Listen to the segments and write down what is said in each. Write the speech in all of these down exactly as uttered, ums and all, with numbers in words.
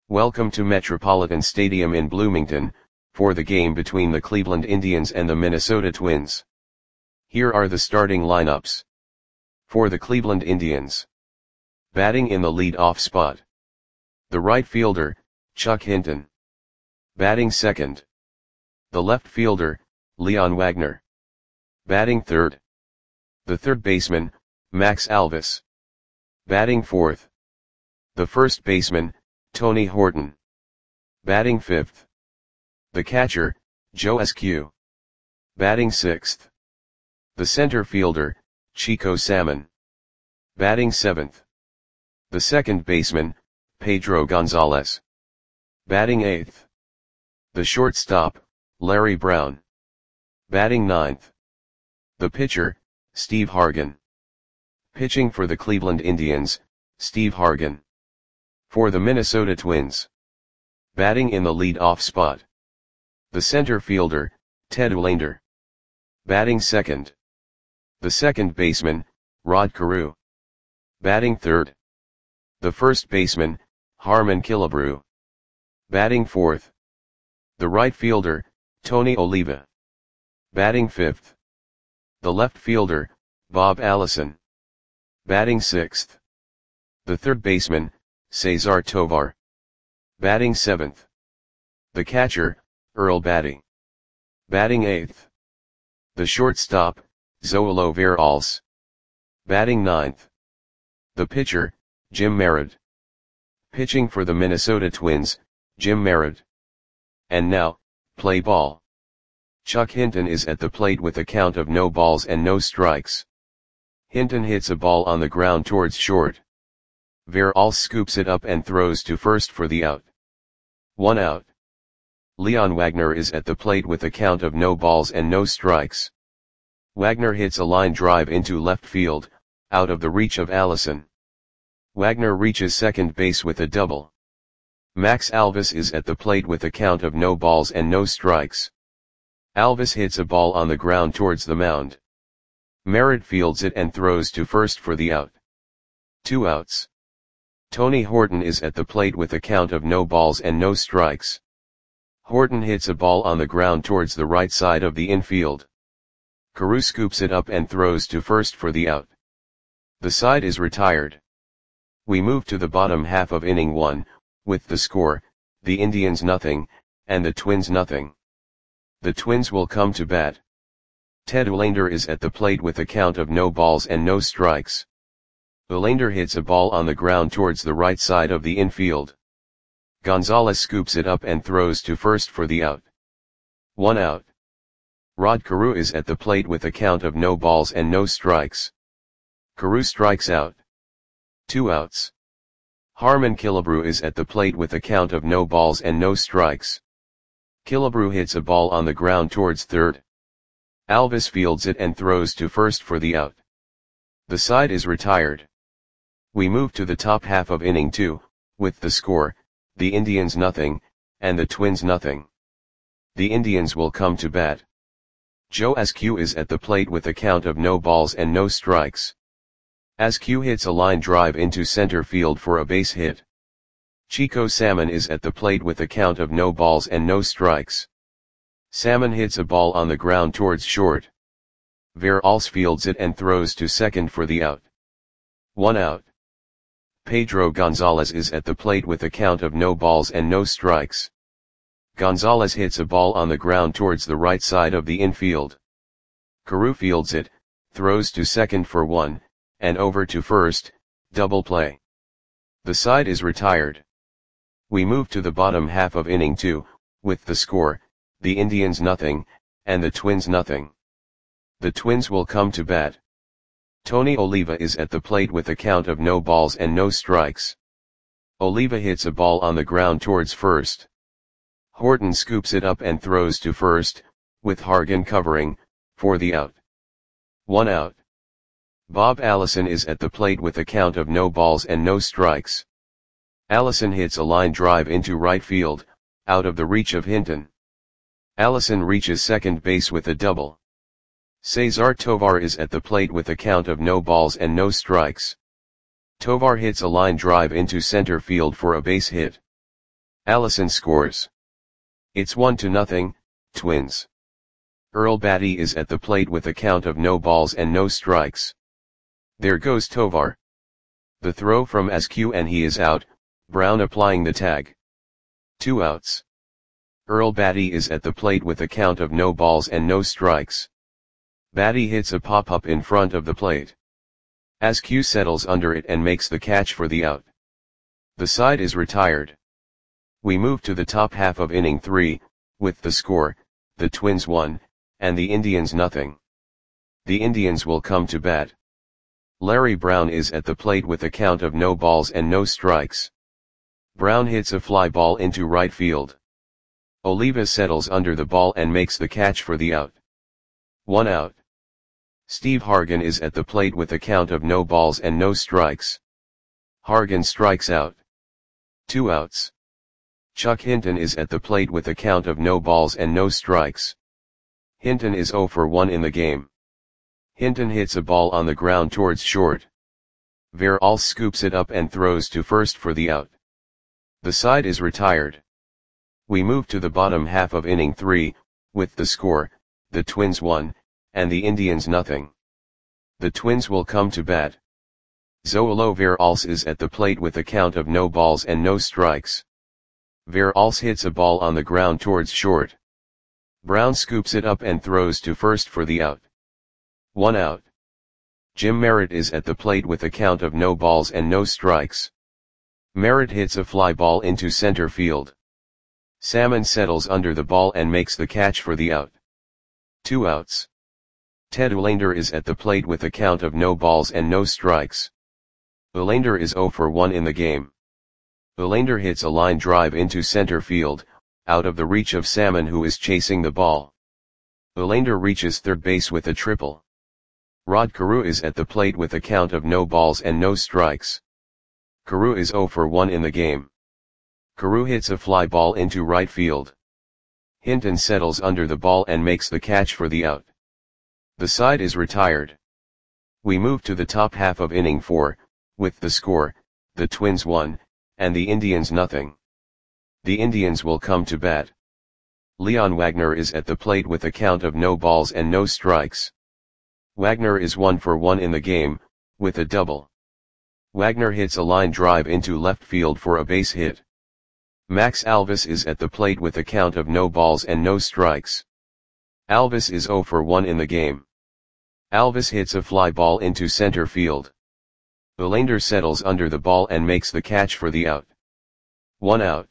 Welcome to Metropolitan Stadium in Bloomington, for the game between the Cleveland Indians and the Minnesota Twins. Here are the starting lineups. For the Cleveland Indians. Batting in the lead-off spot. The right fielder, Chuck Hinton. Batting second. The left fielder, Leon Wagner. Batting third. The third baseman, Max Alvis. Batting fourth. The first baseman, Tony Horton. Batting fifth. The catcher, Joe Eskew. Batting sixth. The center fielder, Chico Salmon. Batting seventh. The second baseman, Pedro Gonzalez. Batting eighth. The shortstop, Larry Brown. Batting ninth. The pitcher, Steve Hargan. Pitching for the Cleveland Indians, Steve Hargan. For the Minnesota Twins. Batting in the lead-off spot. The center fielder, Ted Olander. Batting second. The second baseman, Rod Carew. Batting third. The first baseman, Harmon Killebrew. Batting fourth. The right fielder, Tony Oliva. Batting fifth. The left fielder, Bob Allison. Batting sixth. The third baseman, Cesar Tovar. Batting seventh. The catcher, Earl Batty. Batting eighth. The shortstop, Zoilo Veralles. Batting ninth. The pitcher, Jim Merritt. Pitching for the Minnesota Twins, Jim Merritt. And now, play ball. Chuck Hinton is at the plate with a count of no balls and no strikes. Hinton hits a ball on the ground towards short. Veralles scoops it up and throws to first for the out. One out. Leon Wagner is at the plate with a count of no balls and no strikes. Wagner hits a line drive into left field, out of the reach of Allison. Wagner reaches second base with a double. Max Alvis is at the plate with a count of no balls and no strikes. Alvis hits a ball on the ground towards the mound. Merritt fields it and throws to first for the out. Two outs. Tony Horton is at the plate with a count of no balls and no strikes. Horton hits a ball on the ground towards the right side of the infield. Carew scoops it up and throws to first for the out. The side is retired. We move to the bottom half of inning one, with the score, the Indians nothing, and the Twins nothing. The Twins will come to bat. Ted Olander is at the plate with a count of no balls and no strikes. Olander hits a ball on the ground towards the right side of the infield. Gonzalez scoops it up and throws to first for the out. One out. Rod Carew is at the plate with a count of no balls and no strikes. Carew strikes out. Two outs. Harmon Killebrew is at the plate with a count of no balls and no strikes. Killebrew hits a ball on the ground towards third. Alvis fields it and throws to first for the out. The side is retired. We move to the top half of inning two, with the score, the Indians nothing, and the Twins nothing. The Indians will come to bat. Joe Eskew is at the plate with a count of no balls and no strikes. Eskew hits a line drive into center field for a base hit. Chico Salmon is at the plate with a count of no balls and no strikes. Salmon hits a ball on the ground towards short. Veralles fields it and throws to second for the out. One out. Pedro Gonzalez is at the plate with a count of no balls and no strikes. Gonzalez hits a ball on the ground towards the right side of the infield. Carew fields it, throws to second for one, and over to first, double play. The side is retired. We move to the bottom half of inning two, with the score, the Indians nothing, and the Twins nothing. The Twins will come to bat. Tony Oliva is at the plate with a count of no balls and no strikes. Oliva hits a ball on the ground towards first. Horton scoops it up and throws to first, with Hargan covering, for the out. One out. Bob Allison is at the plate with a count of no balls and no strikes. Allison hits a line drive into right field, out of the reach of Hinton. Allison reaches second base with a double. Cesar Tovar is at the plate with a count of no balls and no strikes. Tovar hits a line drive into center field for a base hit. Allison scores. It's one to nothing, Twins. Earl Batty is at the plate with a count of no balls and no strikes. There goes Tovar. The throw from Askew and he is out, Brown applying the tag. Two outs. Earl Batty is at the plate with a count of no balls and no strikes. Batty hits a pop-up in front of the plate. Askew settles under it and makes the catch for the out. The side is retired. We move to the top half of inning three, with the score, the Twins one, and the Indians nothing. The Indians will come to bat. Larry Brown is at the plate with a count of no balls and no strikes. Brown hits a fly ball into right field. Oliva settles under the ball and makes the catch for the out. One out. Steve Hargan is at the plate with a count of no balls and no strikes. Hargan strikes out. Two outs. Chuck Hinton is at the plate with a count of no balls and no strikes. Hinton is oh for one in the game. Hinton hits a ball on the ground towards short. Veralls scoops it up and throws to first for the out. The side is retired. We move to the bottom half of inning three, with the score, the Twins one, and the Indians nothing. The Twins will come to bat. Zoilo Veralls is at the plate with a count of no balls and no strikes. Veralls hits a ball on the ground towards short. Brown scoops it up and throws to first for the out. One out. Jim Merritt is at the plate with a count of no balls and no strikes. Merritt hits a fly ball into center field. Salmon settles under the ball and makes the catch for the out. Two outs. Ted Uhlaender is at the plate with a count of no balls and no strikes. Uhlaender is oh for one in the game. Uhlaender hits a line drive into center field, out of the reach of Salmon who is chasing the ball. Uhlaender reaches third base with a triple. Rod Carew is at the plate with a count of no balls and no strikes. Carew is oh for one in the game. Carew hits a fly ball into right field. Hinton settles under the ball and makes the catch for the out. The side is retired. We move to the top half of inning four, with the score, the Twins one, and the Indians nothing. The Indians will come to bat. Leon Wagner is at the plate with a count of no balls and no strikes. Wagner is one for one in the game, with a double. Wagner hits a line drive into left field for a base hit. Max Alvis is at the plate with a count of no balls and no strikes. Alvis is oh for one in the game. Alvis hits a fly ball into center field. Uhlaender settles under the ball and makes the catch for the out. One out.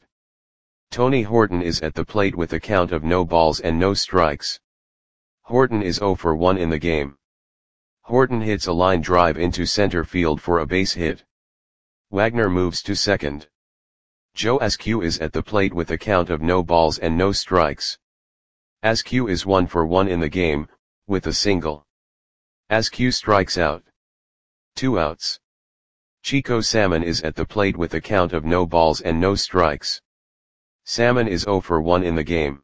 Tony Horton is at the plate with a count of no balls and no strikes. Horton is oh for one in the game. Horton hits a line drive into center field for a base hit. Wagner moves to second. Joe Askew is at the plate with a count of no balls and no strikes. Askew is one for one in the game, with a single. Askew strikes out. Two outs. Chico Salmon is at the plate with a count of no balls and no strikes. Salmon is oh for one in the game.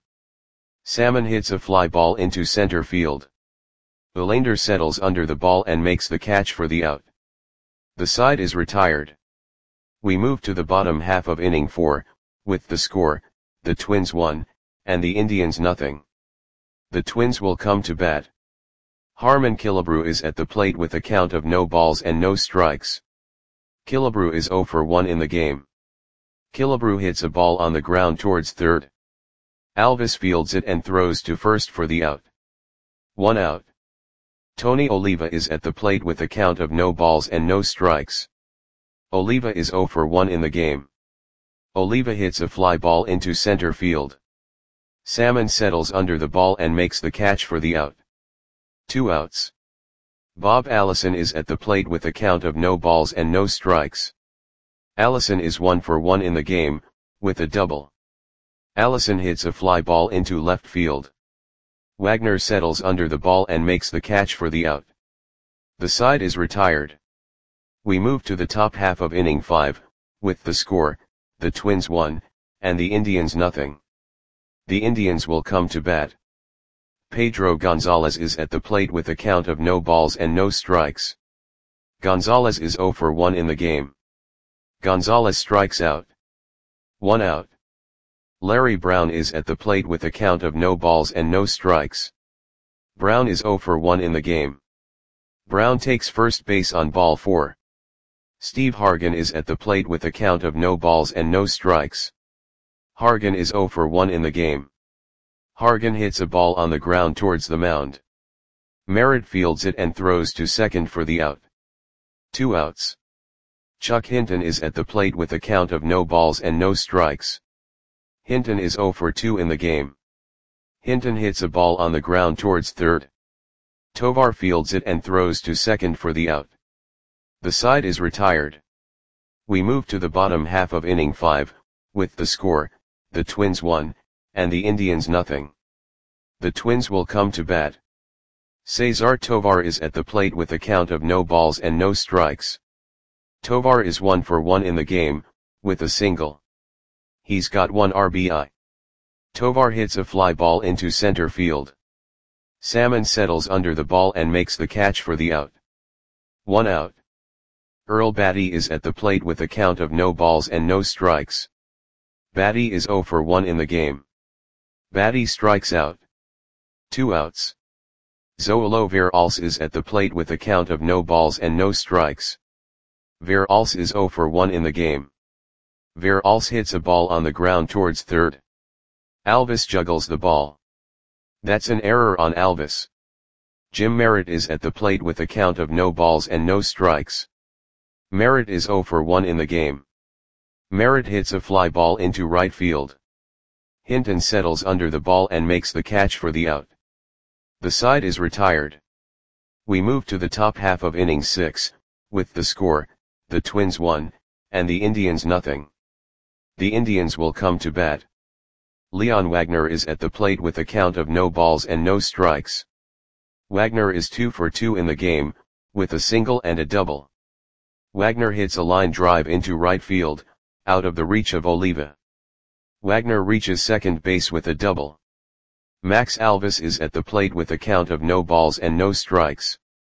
Salmon hits a fly ball into center field. Uhlaender settles under the ball and makes the catch for the out. The side is retired. We move to the bottom half of inning four, with the score, the Twins one, and the Indians nothing. The Twins will come to bat. Harmon Killebrew is at the plate with a count of no balls and no strikes. Killebrew is oh for one in the game. Killebrew hits a ball on the ground towards third. Alvis fields it and throws to first for the out. One out. Tony Oliva is at the plate with a count of no balls and no strikes. Oliva is oh for one in the game. Oliva hits a fly ball into center field. Salmon settles under the ball and makes the catch for the out. Two outs. Bob Allison is at the plate with a count of no balls and no strikes. Allison is one for one in the game, with a double. Allison hits a fly ball into left field. Wagner settles under the ball and makes the catch for the out. The side is retired. We move to the top half of inning five, with the score, the Twins one, and the Indians nothing. The Indians will come to bat. Pedro Gonzalez is at the plate with a count of no balls and no strikes. Gonzalez is oh for one in the game. Gonzalez strikes out. One out. Larry Brown is at the plate with a count of no balls and no strikes. Brown is zero for one in the game. Brown takes first base on ball four. Steve Hargan is at the plate with a count of no balls and no strikes. Hargan is zero for one in the game. Hargan hits a ball on the ground towards the mound. Merritt fields it and throws to second for the out. Two outs. Chuck Hinton is at the plate with a count of no balls and no strikes. Hinton is zero for two in the game. Hinton hits a ball on the ground towards third. Tovar fields it and throws to second for the out. The side is retired. We move to the bottom half of inning five, with the score, the Twins one, and the Indians nothing. The Twins will come to bat. Cesar Tovar is at the plate with a count of no balls and no strikes. Tovar is one for one in the game, with a single. He's got one R B I. Tovar hits a fly ball into center field. Salmon settles under the ball and makes the catch for the out. One out. Earl Batty is at the plate with a count of no balls and no strikes. Batty is zero for one in the game. Batty strikes out. Two outs. Zoilo Veralce is at the plate with a count of no balls and no strikes. Veralce is zero for one in the game. Veralce hits a ball on the ground towards third. Alvis juggles the ball. That's an error on Alvis. Jim Merritt is at the plate with a count of no balls and no strikes. Merritt is zero for one in the game. Merritt hits a fly ball into right field. Hinton settles under the ball and makes the catch for the out. The side is retired. We move to the top half of inning six, with the score, the Twins one, and the Indians nothing. The Indians will come to bat. Leon Wagner is at the plate with a count of no balls and no strikes. Wagner is two for two in the game, with a single and a double. Wagner hits a line drive into right field, out of the reach of Oliva. Wagner reaches second base with a double. Max Alvis is at the plate with a count of no balls and no strikes.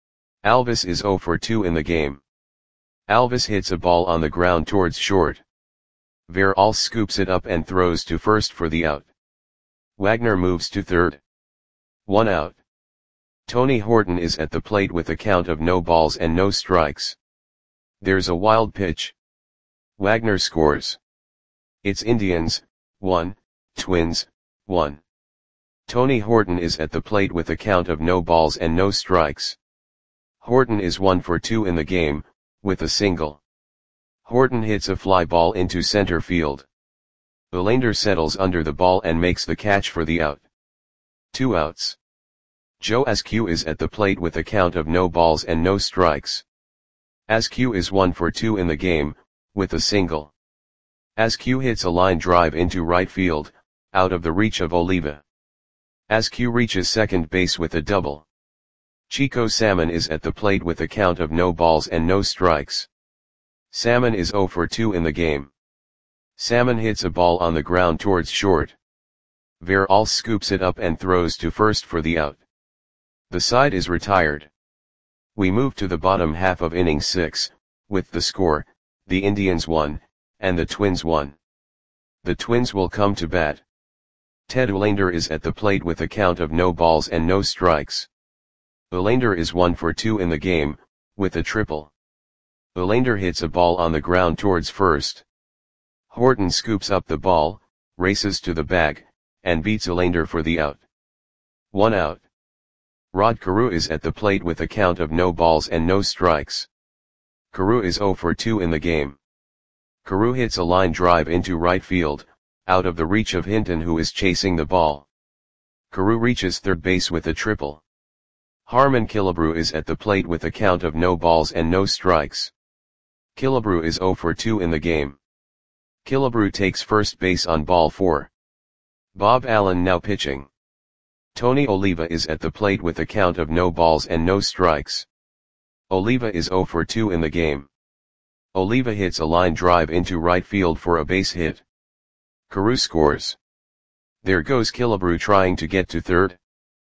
Alvis is zero for two in the game. Alvis hits a ball on the ground towards short. Veralce scoops it up and throws to first for the out. Wagner moves to third. One out. Tony Horton is at the plate with a count of no balls and no strikes. There's a wild pitch. Wagner scores. It's Indians, one, Twins, one. Tony Horton is at the plate with a count of no balls and no strikes. Horton is one for two in the game, with a single. Horton hits a fly ball into center field. Belander settles under the ball and makes the catch for the out. Two outs. Joe Askew is at the plate with a count of no balls and no strikes. Askew is one for two in the game, with a single. Askew hits a line drive into right field, out of the reach of Oliva. Askew reaches second base with a double. Chico Salmon is at the plate with a count of no balls and no strikes. Salmon is zero for two in the game. Salmon hits a ball on the ground towards short. Veralce scoops it up and throws to first for the out. The side is retired. We move to the bottom half of inning six, with the score, the Indians one, and the Twins one. The Twins will come to bat. Ted Olander is at the plate with a count of no balls and no strikes. Olander is one for two in the game, with a triple. Olander hits a ball on the ground towards first. Horton scoops up the ball, races to the bag, and beats Olander for the out. One out. Rod Carew is at the plate with a count of no balls and no strikes. Carew is zero for two in the game. Carew hits a line drive into right field, out of the reach of Hinton who is chasing the ball. Carew reaches third base with a triple. Harmon Killebrew is at the plate with a count of no balls and no strikes. Killebrew is zero for two in the game. Killebrew takes first base on ball four. Bob Allen now pitching. Tony Oliva is at the plate with a count of no balls and no strikes. Oliva is zero for two in the game. Oliva hits a line drive into right field for a base hit. Carew scores. There goes Killebrew trying to get to third.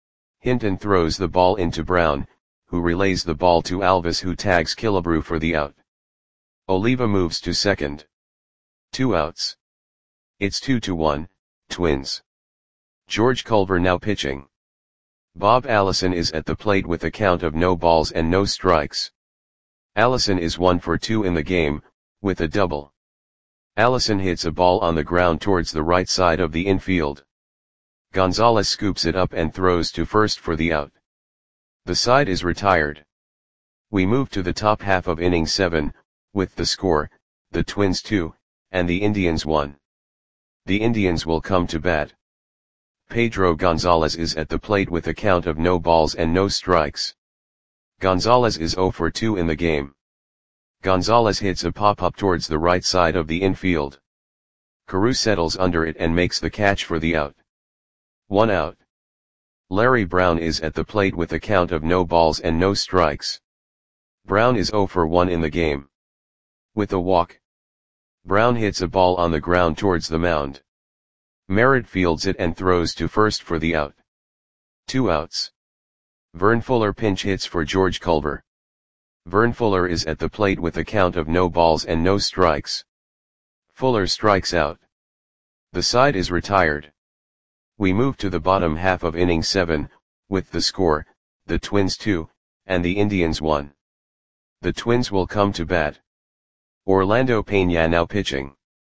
Hinton throws the ball into Brown, who relays the ball to Alvis who tags Killebrew for the out. Oliva moves to second. Two outs. It's two to one, Twins. George Culver now pitching. Bob Allison is at the plate with a count of no balls and no strikes. Allison is one for two in the game, with a double. Allison hits a ball on the ground towards the right side of the infield. Gonzalez scoops it up and throws to first for the out. The side is retired. We move to the top half of inning seven, with the score, the Twins two, and the Indians one. The Indians will come to bat. Pedro Gonzalez is at the plate with a count of no balls and no strikes. Gonzalez is zero for two in the game. Gonzalez hits a pop-up towards the right side of the infield. Carew settles under it and makes the catch for the out. One out. Larry Brown is at the plate with a count of no balls and no strikes. Brown is zero for one in the game. With a walk. Brown hits a ball on the ground towards the mound. Merritt fields it and throws to first for the out. Two outs. Vern Fuller pinch hits for George Culver. Vern Fuller is at the plate with a count of no balls and no strikes. Fuller strikes out. The side is retired. We move to the bottom half of inning seven, with the score, the Twins two, and the Indians one. The Twins will come to bat. Orlando Peña now pitching.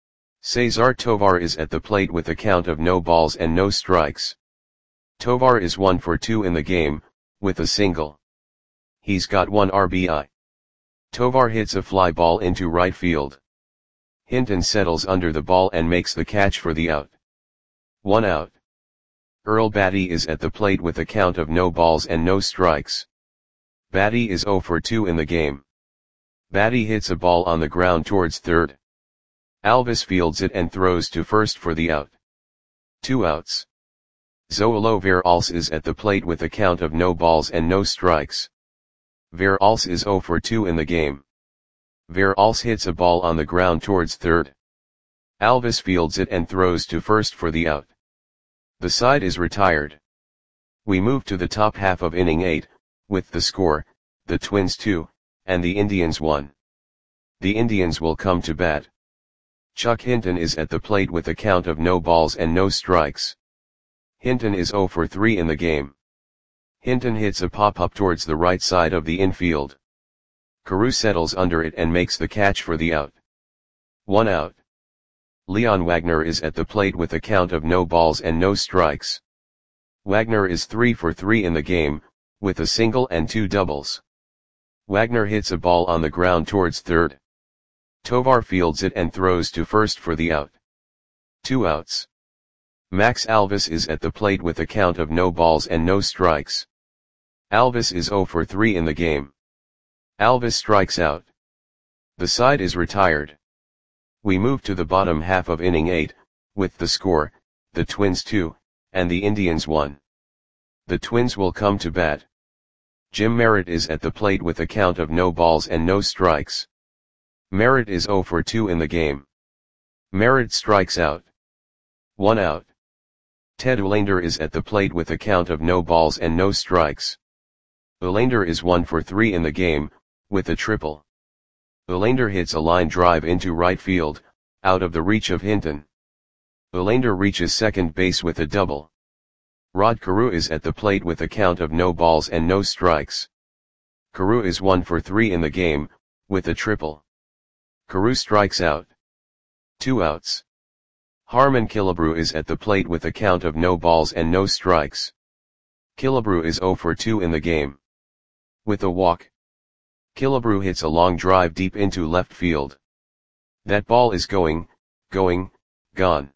Cesar Tovar is at the plate with a count of no balls and no strikes. Tovar is one for two in the game, with a single. He's got one R B I. Tovar hits a fly ball into right field. Hinton settles under the ball and makes the catch for the out. One out. Earl Batty is at the plate with a count of no balls and no strikes. Batty is zero for two in the game. Batty hits a ball on the ground towards third. Alvis fields it and throws to first for the out. Two outs. Zoilo Veralce is at the plate with a count of no balls and no strikes. Veralce is zero for two in the game. Veralce hits a ball on the ground towards third. Alvis fields it and throws to first for the out. The side is retired. We move to the top half of inning eight, with the score, the Twins two, and the Indians one. The Indians will come to bat. Chuck Hinton is at the plate with a count of no balls and no strikes. Hinton is zero for three in the game. Hinton hits a pop-up towards the right side of the infield. Carew settles under it and makes the catch for the out. One out. Leon Wagner is at the plate with a count of no balls and no strikes. Wagner is three for three in the game, with a single and two doubles. Wagner hits a ball on the ground towards third. Tovar fields it and throws to first for the out. Two outs. Max Alvis is at the plate with a count of no balls and no strikes. Alvis is zero for three in the game. Alvis strikes out. The side is retired. We move to the bottom half of inning eight, with the score, the Twins two, and the Indians one. The Twins will come to bat. Jim Merritt is at the plate with a count of no balls and no strikes. Merritt is zero for two in the game. Merritt strikes out. One out. Ted Olander is at the plate with a count of no balls and no strikes. Olander is one for three in the game, with a triple. Olander hits a line drive into right field, out of the reach of Hinton. Olander reaches second base with a double. Rod Carew is at the plate with a count of no balls and no strikes. Carew is one for three in the game, with a triple. Carew strikes out. Two outs. Harmon Killebrew is at the plate with a count of no balls and no strikes. Killebrew is zero for two in the game. With a walk. Killebrew hits a long drive deep into left field. That ball is going, going, gone.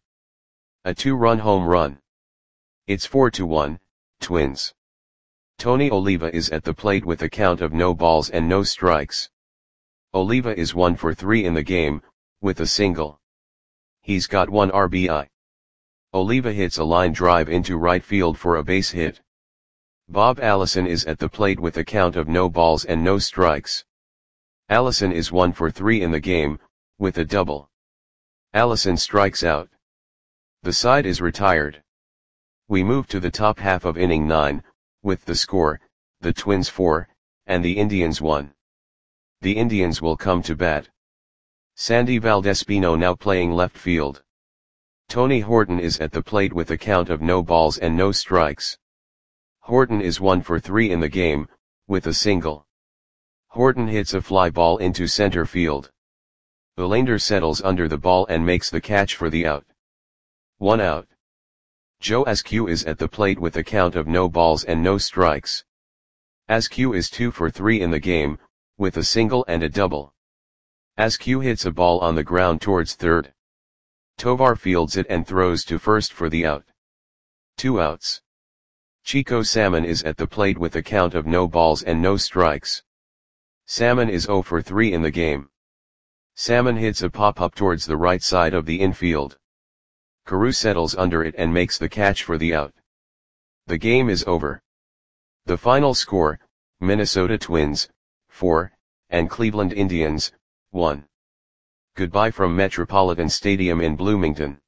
A two-run home run. It's four to one, Twins. Tony Oliva is at the plate with a count of no balls and no strikes. Oliva is one for three in the game, with a single. He's got one R B I. Oliva hits a line drive into right field for a base hit. Bob Allison is at the plate with a count of no balls and no strikes. Allison is one for three in the game, with a double. Allison strikes out. The side is retired. We move to the top half of inning nine, with the score, the Twins four, and the Indians one. The Indians will come to bat. Sandy Valdespino now playing left field. Tony Horton is at the plate with a count of no balls and no strikes. Horton is one for three in the game, with a single. Horton hits a fly ball into center field. Belander settles under the ball and makes the catch for the out. One out. Joe Askew is at the plate with a count of no balls and no strikes. Askew is two for three in the game, with a single and a double. Askew hits a ball on the ground towards third. Tovar fields it and throws to first for the out. Two outs. Chico Salmon is at the plate with a count of no balls and no strikes. Salmon is zero for three in the game. Salmon hits a pop-up towards the right side of the infield. Carew settles under it and makes the catch for the out. The game is over. The final score, Minnesota Twins, four, and Cleveland Indians, one. Goodbye from Metropolitan Stadium in Bloomington.